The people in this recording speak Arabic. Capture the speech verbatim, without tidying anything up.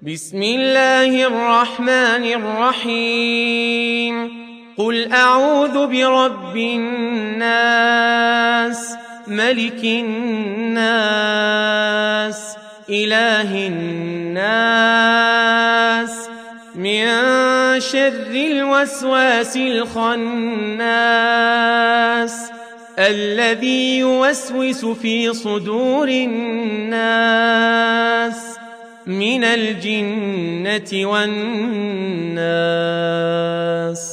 بسم الله الرحمن الرحيم قل أعوذ برب الناس ملك الناس إله الناس من شر الوسواس الخناس الذي يوسوس في صدور الناس من الجنة والناس.